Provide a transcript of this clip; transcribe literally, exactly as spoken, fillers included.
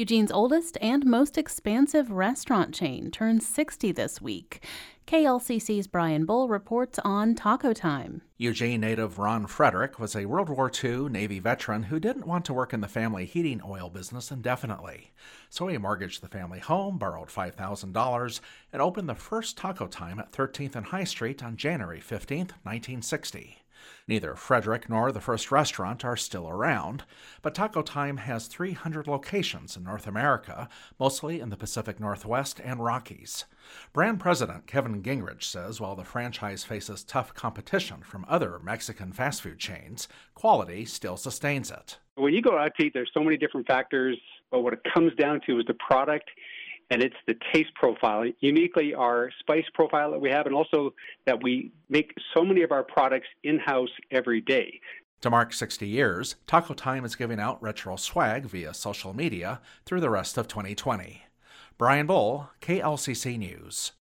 Eugene's oldest and most expansive restaurant chain turns sixty this week. K L C C's Brian Bull reports on Taco Time. Eugene native Ron Frederick was a World War Two Navy veteran who didn't want to work in the family heating oil business indefinitely. So he mortgaged the family home, borrowed five thousand dollars, and opened the first Taco Time at thirteenth and High Street on January fifteenth, nineteen sixty. Neither Frederick nor the first restaurant are still around, but Taco Time has three hundred locations in North America, mostly in the Pacific Northwest and Rockies. Brand president Kevin Gingrich says while the franchise faces tough competition from other Mexican fast food chains, quality still sustains it. When you go out to eat, there's so many different factors, but what it comes down to is the product. And it's the taste profile, uniquely our spice profile that we have, and also that we make so many of our products in-house every day. To mark sixty years, Taco Time is giving out retro swag via social media through the rest of twenty twenty. Brian Bull, K L C C News.